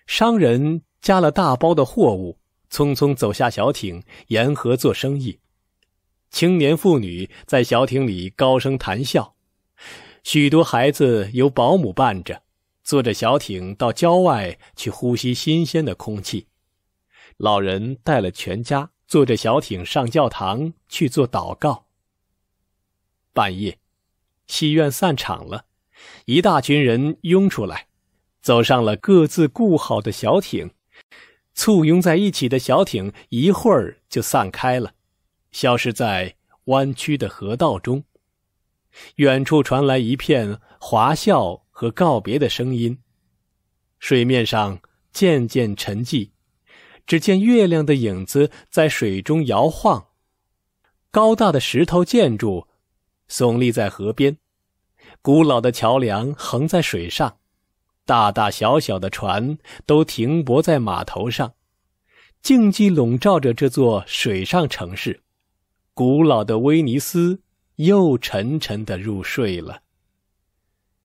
商人加了大包的货物，匆匆走下小艇，沿河做生意。青年妇女在小艇里高声谈笑，许多孩子由保姆伴着，坐着小艇到郊外去呼吸新鲜的空气。老人带了全家，坐着小艇上教堂去做祷告。半夜，戏院散场了，一大群人拥出来，走上了各自雇好的小艇。簇拥在一起的小艇一会儿就散开了，消失在弯曲的河道中。远处传来一片滑笑和告别的声音，水面上渐渐沉寂，只见月亮的影子在水中摇晃。高大的石头建筑耸立在河边，古老的桥梁横在水上，大大小小的船都停泊在码头上，静寂笼罩着这座水上城市。古老的威尼斯又沉沉地入睡了。